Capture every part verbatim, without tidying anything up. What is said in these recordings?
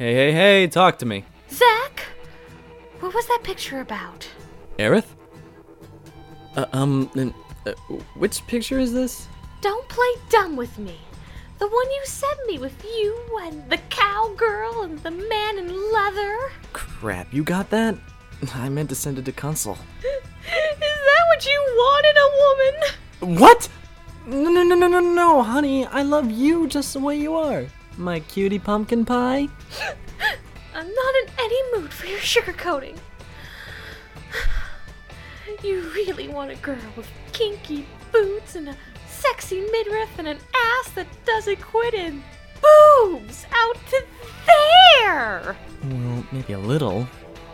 Hey, hey, hey, talk to me. Zach, what was that picture about? Aerith? Uh, um, uh, which picture is this? Don't play dumb with me. The one you sent me with you and the cowgirl and the man in leather. Crap, you got that? I meant to send it to Consul. Is that what you want in a woman? What? No, no, no, no, no, no, honey. I love you just the way you are. My cutie pumpkin pie. I'm not in any mood for your sugarcoating. You really want a girl with kinky boots and a sexy midriff and an ass that doesn't quit in boobs out to there. Well, maybe a little.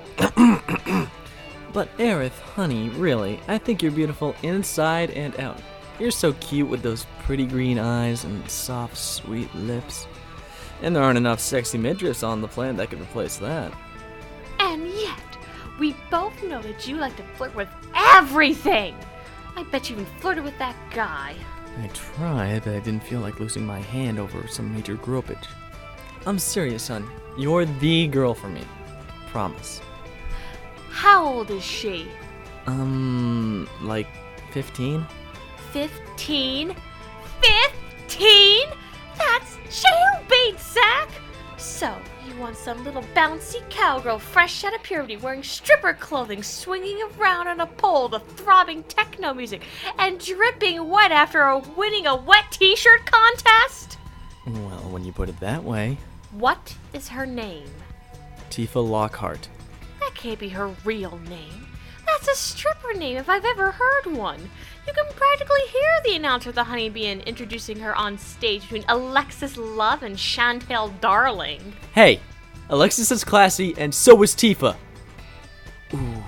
But Aerith, honey, really, I think you're beautiful inside and out. You're so cute with those pretty green eyes and soft, sweet lips. And there aren't enough sexy midriffs on the planet that could replace that. And yet, we both know that you like to flirt with everything. I bet you even flirted with that guy. I tried, but I didn't feel like losing my hand over some major gropage. I'm serious, hon. You're the girl for me. Promise. How old is she? Um, like fifteen? Fifteen? Fifteen? That's jailbait, Zach! So, you want some little bouncy cowgirl fresh out of puberty wearing stripper clothing, swinging around on a pole to throbbing techno music, and dripping wet after winning a wet t-shirt contest? Well, when you put it that way. What is her name? Tifa Lockhart. That can't be her real name. That's a stripper name if I've ever heard one. You can practically hear the announcer at the Honeybee Inn introducing her on stage between Alexis Love and Chantel Darling. Hey, Alexis is classy, and so is Tifa. Ooh.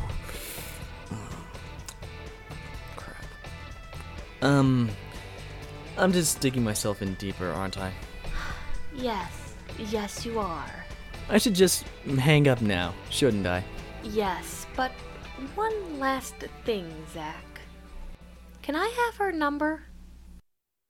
Crap. Um, I'm just digging myself in deeper, aren't I? Yes, yes you are. I should just hang up now, shouldn't I? Yes, but one last thing, Zach. Can I have her number?